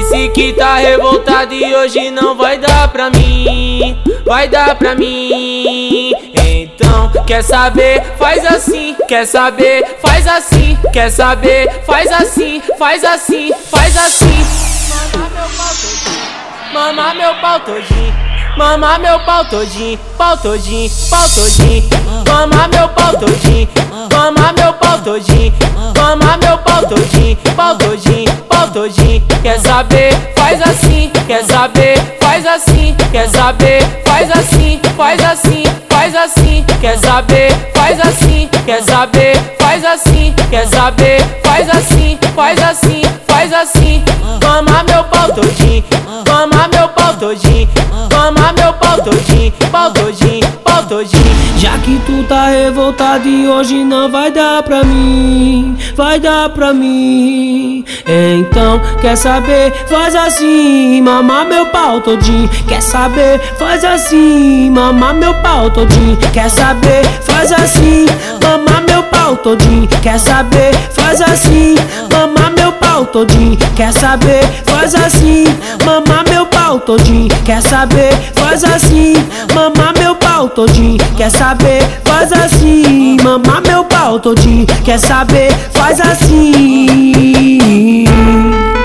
Disse que tá revoltado e hoje não vai dar pra mim. Vai dar pra mim. Então, quer saber? Faz assim. Quer saber? Faz assim. Quer saber? Faz assim. Faz assim. Faz assim. Mama meu pau todinho. Mama meu pau todinho. Pau todinho. Pau todinho. Mama meu pau todinho. Mama meu pau todinho. Mama meu pau todinho. Pau todinho. Pau todinho. Quer saber? Faz assim. Quer saber? Faz assim. Quer saber? Faz assim. Faz assim. Faz assim. Quer saber? Faz assim. Quer saber? Faz assim. Quer saber? Faz assim. Faz assim. Faz assim. Mama meu pau todinho. Mama meu pau todinho. Mama meu pau todinho. Pau todinho. Pau todinho. Já que tu tá revoltado e hoje não vai dar pra mim, vai dar pra mim. Então, quer saber? Faz assim, mamar meu pau todinho. Quer saber? Faz assim, mamar meu pau todinho. Quer saber? Faz assim, mamar meu pau todinho. Quer saber? Faz assim, mamar meu pau todinho. Quer saber? Faz assim, mamar meu pau todinho. Quer saber? Faz assim, mamar meu pau todinho. Quer saber? Faz assim, mamar meu pau todinho. Quer saber? Faz assim.